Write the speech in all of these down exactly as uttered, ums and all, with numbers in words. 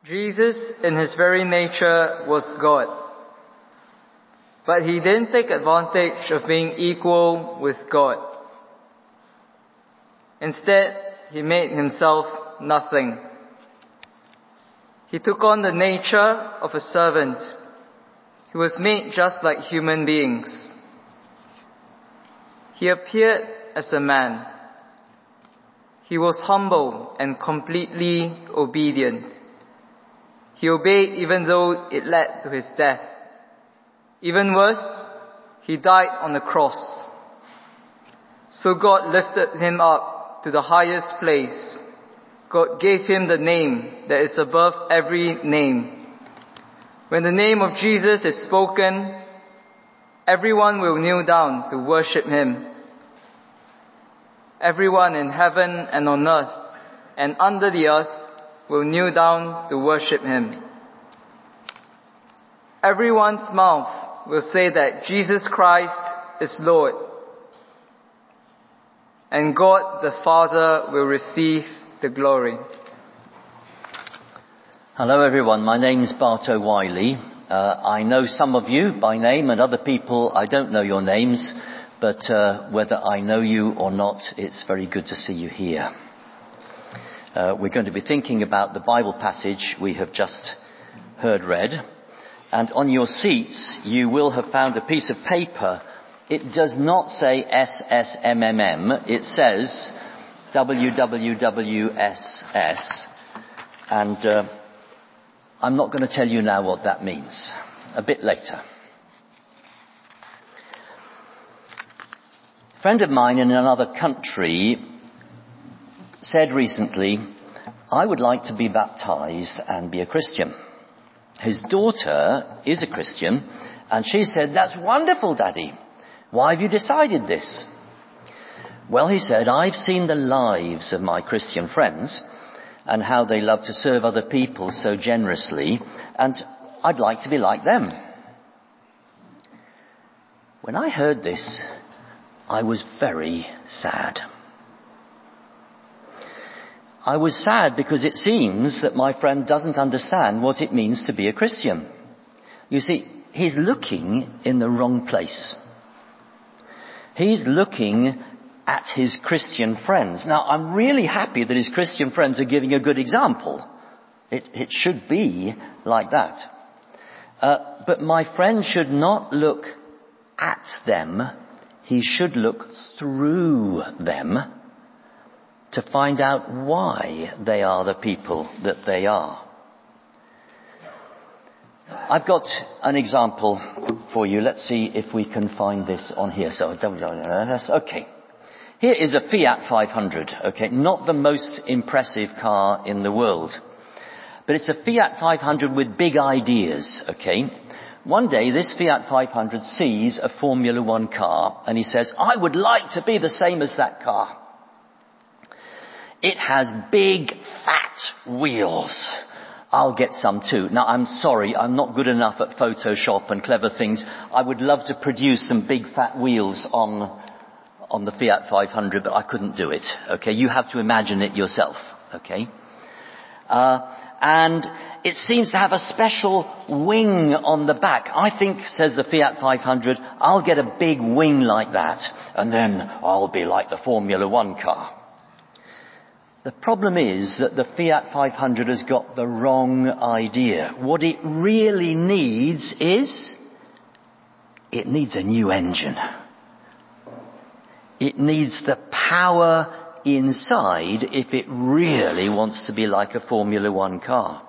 Jesus, in his very nature, was God. But he didn't take advantage of being equal with God. Instead, he made himself nothing. He took on the nature of a servant. He was made just like human beings. He appeared as a man. He was humble and completely obedient. He obeyed even though it led to his death. Even worse, he died on the cross. So God lifted him up to the highest place. God gave him the name that is above every name. When the name of Jesus is spoken, everyone will kneel down to worship him. Everyone in heaven and on earth and under the earth will kneel down to worship him. Everyone's mouth will say that Jesus Christ is Lord. And God the Father will receive the glory. Hello everyone, my name's Bart O'Wiley. Uh, I know some of you by name and other people I don't know your names, but uh, whether I know you or not, it's very good to see you here. Uh, we're going to be thinking about the Bible passage we have just heard read. And on your seats, you will have found a piece of paper. It does not say S S M M M. It says W W W S S. And uh, I'm not going to tell you now what that means. A bit later. A friend of mine in another country said recently, I would like to be baptized and be a Christian. His daughter is a Christian, and she said, that's wonderful, Daddy. Why have you decided this? Well, he said, I've seen the lives of my Christian friends and how they love to serve other people so generously, and I'd like to be like them. When I heard this, I was very sad. I was sad because it seems that my friend doesn't understand what it means to be a Christian. You see, he's looking in the wrong place. He's looking at his Christian friends. Now, I'm really happy that his Christian friends are giving a good example. It, it should be like that. Uh, but my friend should not look at them. He should look through them to find out why they are the people that they are. I've got an example for you. Let's see if we can find this on here. So, okay. Here is a Fiat five hundred, okay? Not the most impressive car in the world. But it's a Fiat five hundred with big ideas, okay? One day this Fiat five hundred sees a Formula One car and he says, I would like to be the same as that car. It has big, fat wheels. I'll get some too. Now, I'm sorry, I'm not good enough at Photoshop and clever things. I would love to produce some big, fat wheels on, on the Fiat five hundred, but I couldn't do it. Okay, you have to imagine it yourself. Okay, uh, and it seems to have a special wing on the back. I think, says the Fiat five hundred, I'll get a big wing like that, and then I'll be like the Formula One car. The problem is that the Fiat five hundred has got the wrong idea. What it really needs is, it needs a new engine. It needs the power inside if it really wants to be like a Formula One car.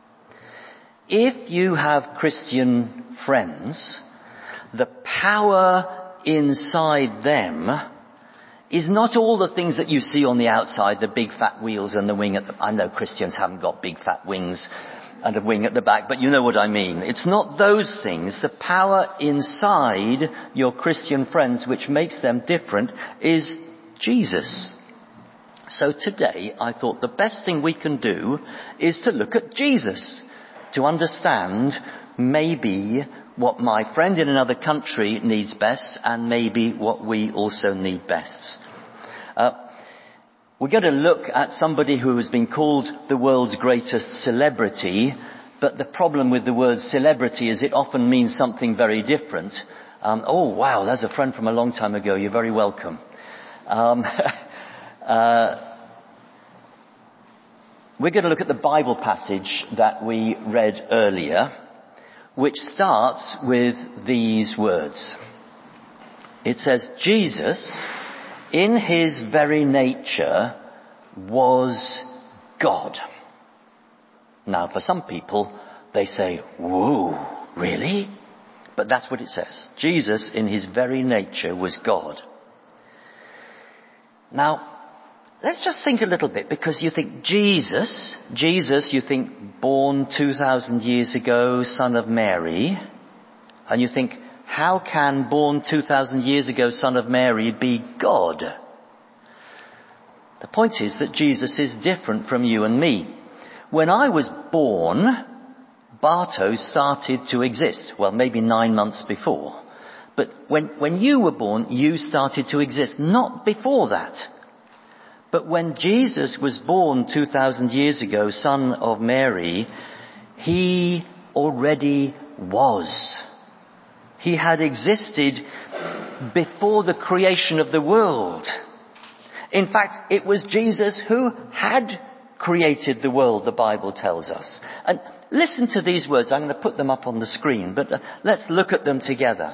If you have Christian friends, the power inside them is not all the things that you see on the outside, the big fat wheels and the wing at the... I know Christians haven't got big fat wings and a wing at the back, but you know what I mean. It's not those things. The power inside your Christian friends which makes them different is Jesus. So today I thought the best thing we can do is to look at Jesus, to understand maybe what my friend in another country needs best and maybe what we also need best. Uh, We're going to look at somebody who has been called the world's greatest celebrity, but the problem with the word celebrity is it often means something very different. Um, oh, wow, there's a friend from a long time ago. You're very welcome. Um, uh, we're going to look at the Bible passage that we read earlier, which starts with these words. It says, Jesus, in his very nature, was God. Now, for some people, they say, whoa, really? But that's what it says. Jesus, in his very nature, was God. Now, let's just think a little bit, because you think Jesus, Jesus, you think born two thousand years ago, son of Mary, and you think, how can born two thousand years ago, son of Mary, be God? The point is that Jesus is different from you and me. When I was born, Bartow started to exist. Well, maybe nine months before. But when, when you were born, you started to exist. Not before that. But when Jesus was born two thousand years ago, son of Mary, he already was. He had existed before the creation of the world. In fact, it was Jesus who had created the world, the Bible tells us. And listen to these words. I'm going to put them up on the screen, but uh, let's look at them together.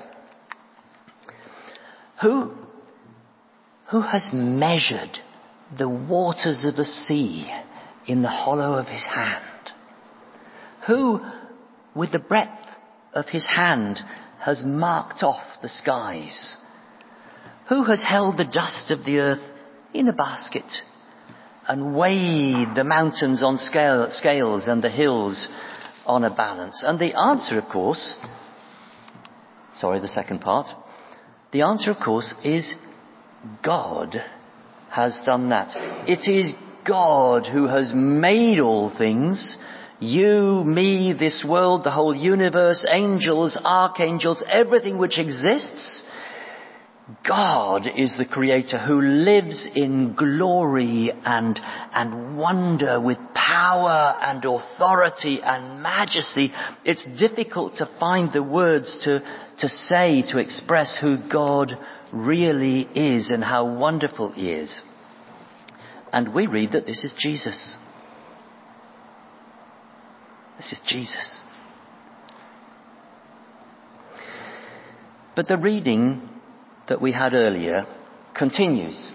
Who, who has measured the waters of the sea in the hollow of his hand? Who, with the breadth of his hand, has marked off the skies? Who has held the dust of the earth in a basket and weighed the mountains on scale, scales and the hills on a balance? And the answer, of course, sorry, the second part. The answer, of course, is God has done that. It is God who has made all things. You, me, this world, the whole universe, angels, archangels, everything which exists. God is the creator who lives in glory and, and wonder with power and authority and majesty. It's difficult to find the words to, to say, to express who God really is and how wonderful he is. And we read that this is Jesus. This is Jesus. But the reading that we had earlier continues.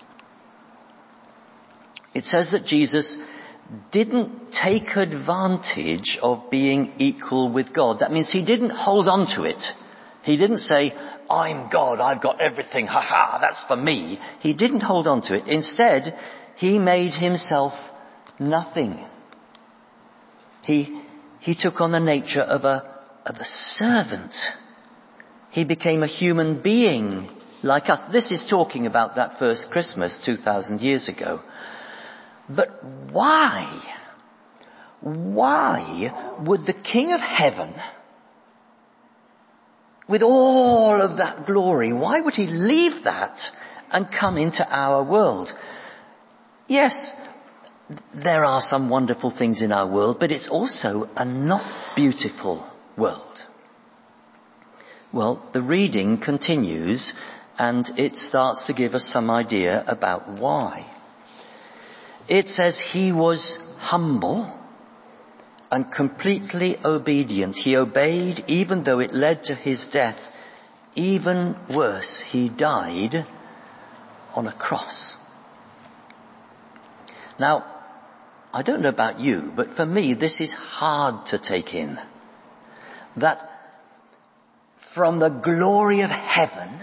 It says that Jesus didn't take advantage of being equal with God. That means he didn't hold on to it. He didn't say, I'm God, I've got everything, ha ha, that's for me. He didn't hold on to it. Instead, he made himself nothing. He, he took on the nature of a, of a servant. He became a human being like us. This is talking about that first Christmas two thousand years ago. But why? Why would the King of Heaven, with all of that glory, why would he leave that and come into our world? Yes, there are some wonderful things in our world, but it's also a not beautiful world. Well, the reading continues and it starts to give us some idea about why. It says he was humble and completely obedient. He obeyed even though it led to his death. Even worse, he died on a cross. Now, I don't know about you, but for me this is hard to take in. That from the glory of heaven,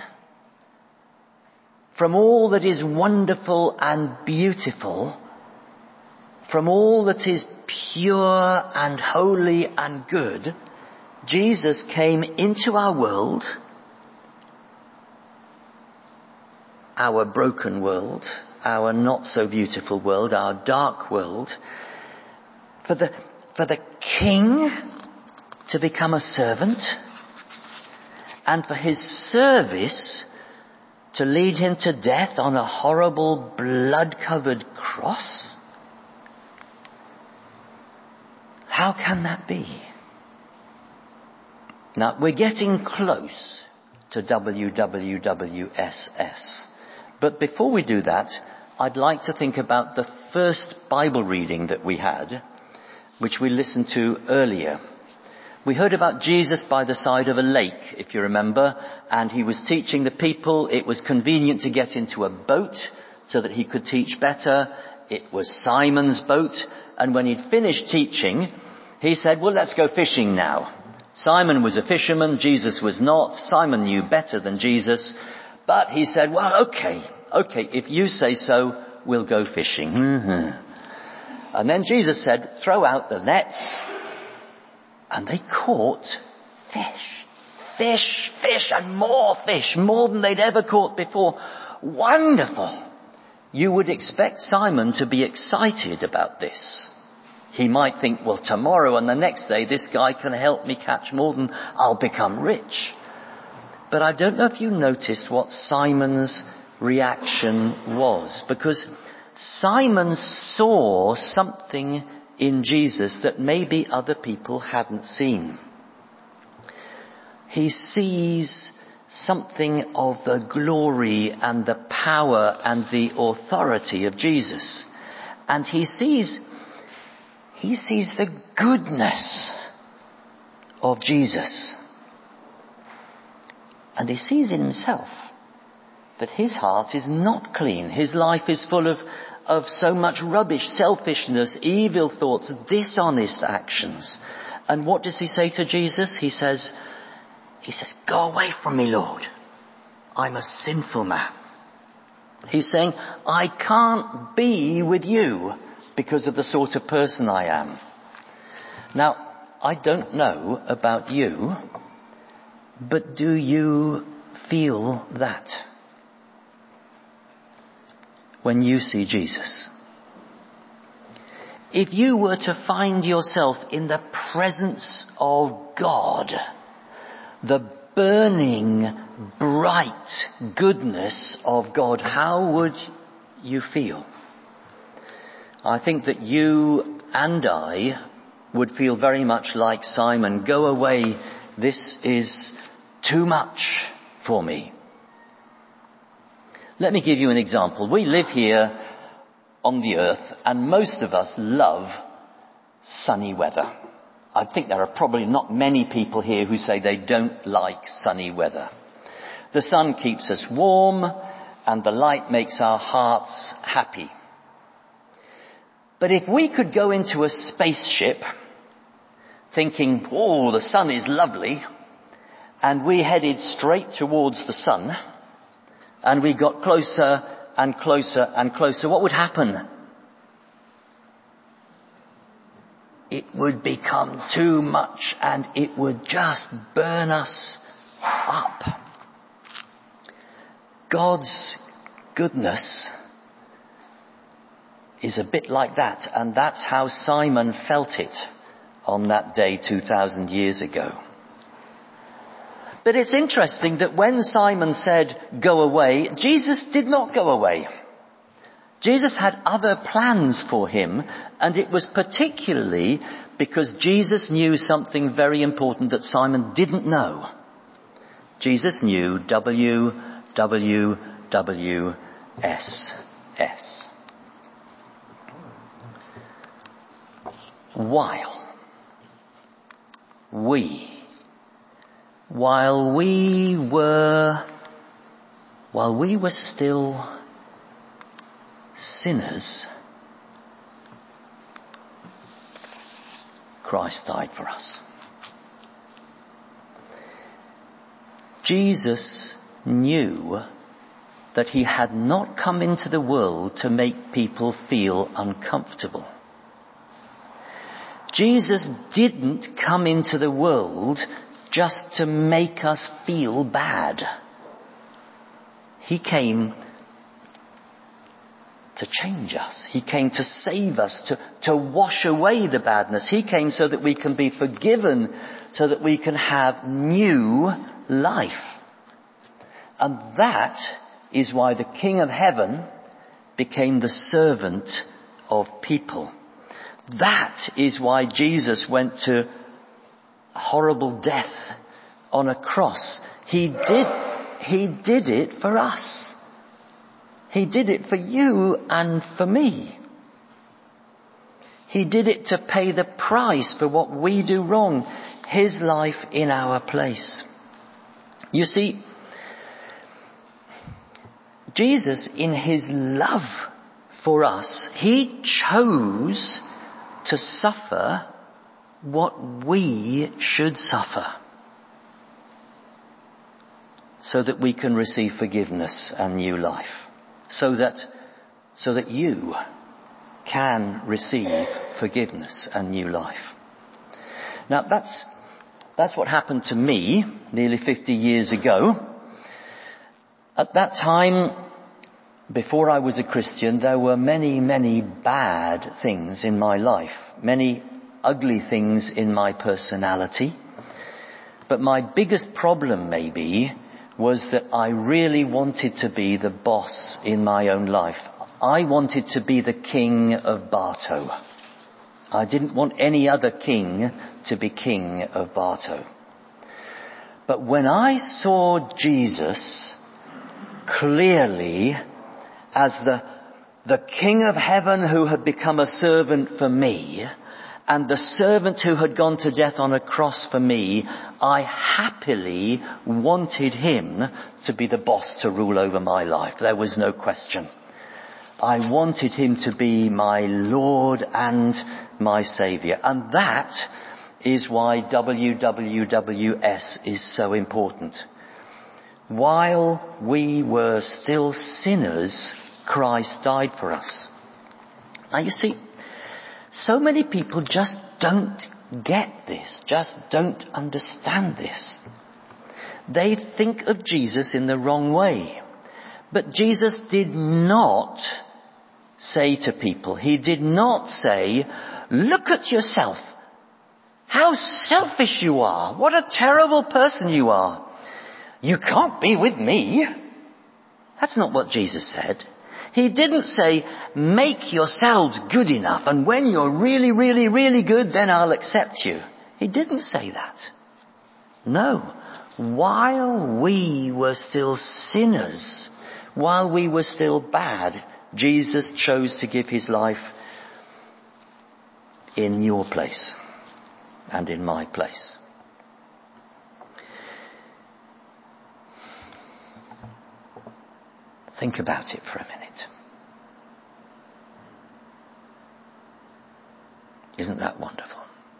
from all that is wonderful and beautiful, from all that is pure and holy and good, Jesus came into our world, our broken world, our not so beautiful world, our dark world, for the, for the King to become a servant, and for his service to lead him to death on a horrible blood-covered cross? How can that be? Now, we're getting close to W W W S S. But before we do that, I'd like to think about the first Bible reading that we had, which we listened to earlier. We heard about Jesus by the side of a lake, if you remember, and he was teaching the people. It was convenient to get into a boat so that he could teach better. It was Simon's boat, and when he'd finished teaching, he said, well, let's go fishing now. Simon was a fisherman, Jesus was not. Simon knew better than Jesus, but he said, well, okay, okay, if you say so, we'll go fishing. And then Jesus said, throw out the nets. And they caught fish. Fish, fish, and more fish. More than they'd ever caught before. Wonderful. You would expect Simon to be excited about this. He might think, well, tomorrow and the next day, this guy can help me catch more than I'll become rich. But I don't know if you noticed what Simon's reaction was. Because Simon saw something in Jesus that maybe other people hadn't seen. He sees something of the glory and the power and the authority of Jesus. And he sees, he sees the goodness of Jesus. And he sees in himself that his heart is not clean. His life is full of of so much rubbish, selfishness, evil thoughts, dishonest actions. And what does he say to Jesus? He says, he says, go away from me, Lord. I'm a sinful man. He's saying, I can't be with you because of the sort of person I am. Now, I don't know about you, but do you feel that when you see Jesus? If you were to find yourself in the presence of God, the burning, bright goodness of God, how would you feel? I think that you and I would feel very much like Simon. Go away, this is too much for me. Let me give you an example. We live here on the earth, and most of us love sunny weather. I think there are probably not many people here who say they don't like sunny weather. The sun keeps us warm, and the light makes our hearts happy. But if we could go into a spaceship thinking, oh, the sun is lovely, and we headed straight towards the sun, and we got closer and closer and closer, what would happen? It would become too much and it would just burn us up. God's goodness is a bit like that, and that's how Simon felt it on that day two thousand years ago. But it's interesting that when Simon said, go away, Jesus did not go away. Jesus had other plans for him, and it was particularly because Jesus knew something very important that Simon didn't know. Jesus knew W W W S S. While we While we were, while we were still sinners, Christ died for us. Jesus knew that he had not come into the world to make people feel uncomfortable. Jesus didn't come into the world just to make us feel bad. He came to change us. He came to save us, to, to wash away the badness. He came so that we can be forgiven, so that we can have new life. And that is why the King of Heaven became the servant of people. That is why Jesus went to horrible death on a cross. He did, he did it for us. He did it for you and for me. He did it to pay the price for what we do wrong. His life in our place. You see, Jesus, in his love for us, he chose to suffer what we should suffer, so that we can receive forgiveness and new life, so that so that you can receive forgiveness and new life. Now that's that's what happened to me nearly fifty years ago. At that time, before I was a Christian, there were many, many bad things in my life, many ugly things in my personality. But my biggest problem, maybe, was that I really wanted to be the boss in my own life. I wanted to be the king of Bartow. I didn't want any other king to be king of Bartow. But when I saw Jesus clearly as the, the King of Heaven who had become a servant for me, and the servant who had gone to death on a cross for me, I happily wanted him to be the boss to rule over my life. There was no question. I wanted him to be my Lord and my Saviour. And that is why W W W S is so important. While we were still sinners, Christ died for us. Now you see, so many people just don't get this, just don't understand this. They think of Jesus in the wrong way. But Jesus did not say to people, he did not say, look at yourself. How selfish you are. What a terrible person you are. You can't be with me. That's not what Jesus said. He didn't say, make yourselves good enough, and when you're really, really, really good, then I'll accept you. He didn't say that. No. While we were still sinners, while we were still bad, Jesus chose to give his life in your place and in my place. Think about it for a minute. Isn't that wonderful?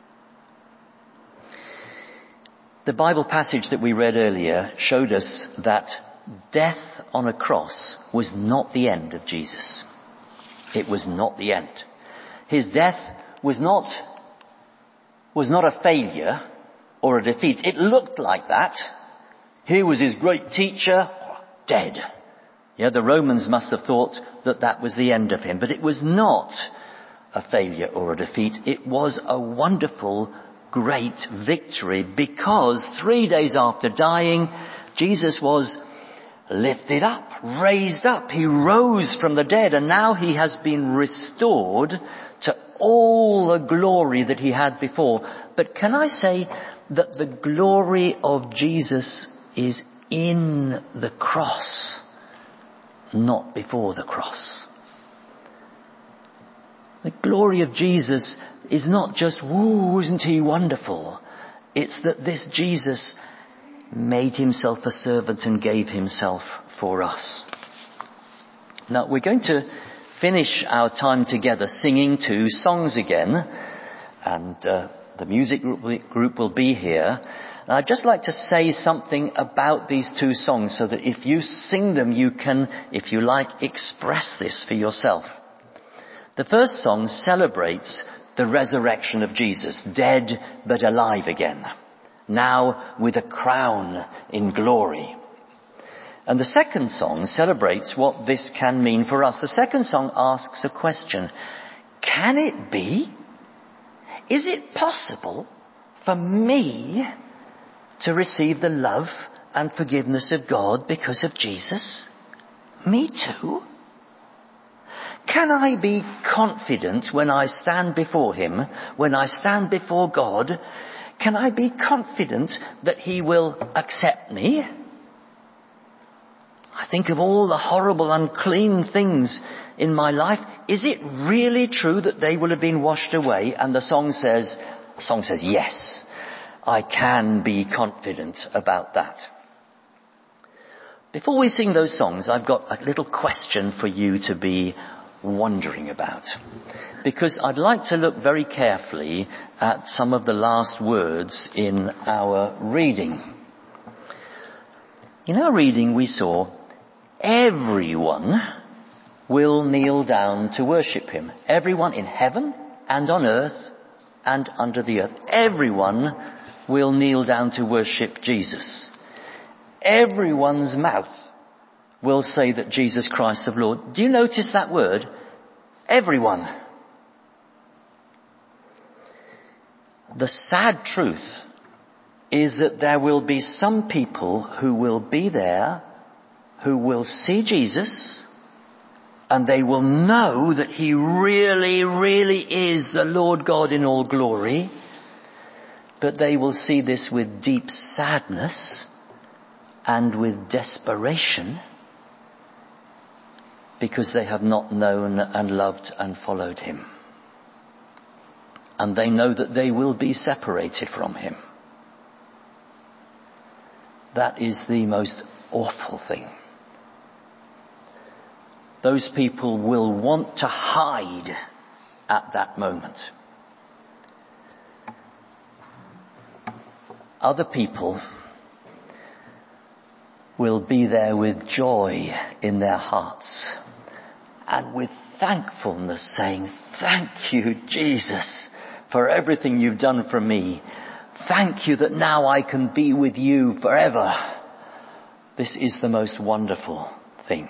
The Bible passage that we read earlier showed us that death on a cross was not the end of Jesus. It was not the end. His death was not, was not a failure or a defeat. It looked like that. Here was his great teacher, dead. Yeah, the Romans must have thought that that was the end of him. But it was not a failure or a defeat. It was a wonderful, great victory, because three days after dying, Jesus was lifted up, raised up. He rose from the dead, and now he has been restored to all the glory that he had before. But can I say that the glory of Jesus is in the cross, not before the cross? The glory of Jesus is not just, woo, isn't he wonderful? It's that this Jesus made himself a servant and gave himself for us. Now we're going to finish our time together singing two songs again, and uh, the music group will be here. And I'd just like to say something about these two songs, so that if you sing them, you can, if you like, express this for yourself. The first song celebrates the resurrection of Jesus, dead but alive again, now with a crown in glory. And the second song celebrates what this can mean for us. The second song asks a question. Can it be? Is it possible for me to receive the love and forgiveness of God because of Jesus? Me too? Can I be confident when I stand before him, when I stand before God, can I be confident that he will accept me? I think of all the horrible, unclean things in my life. Is it really true that they will have been washed away? And the song says, the song says, yes, I can be confident about that. Before we sing those songs, I've got a little question for you to be wondering about. Because I'd like to look very carefully at some of the last words in our reading. In our reading we saw, everyone will kneel down to worship him. Everyone in heaven and on earth and under the earth. Everyone will kneel down to worship Jesus. Everyone's mouth will say that Jesus Christ is Lord. Do you notice that word? Everyone. The sad truth is that there will be some people who will be there, who will see Jesus, and they will know that he really, really is the Lord God in all glory, but they will see this with deep sadness and with desperation because they have not known and loved and followed him. And they know that they will be separated from him. That is the most awful thing. Those people will want to hide at that moment. Other people will be there with joy in their hearts and with thankfulness, saying, thank you, Jesus, for everything you've done for me. Thank you that now I can be with you forever. This is the most wonderful thing.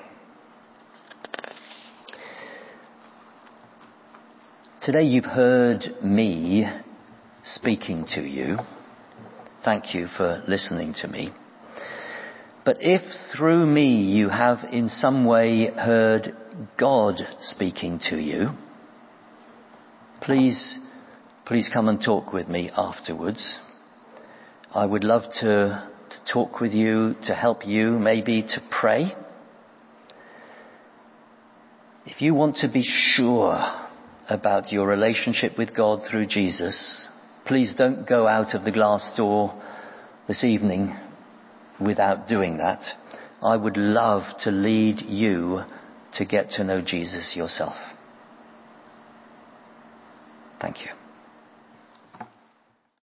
Today you've heard me speaking to you. Thank you for listening to me. But if through me you have in some way heard God speaking to you, please, please come and talk with me afterwards. I would love to, to talk with you, to help you, maybe to pray. If you want to be sure about your relationship with God through Jesus, please don't go out of the glass door this evening without doing that. I would love to lead you to get to know Jesus yourself. Thank you.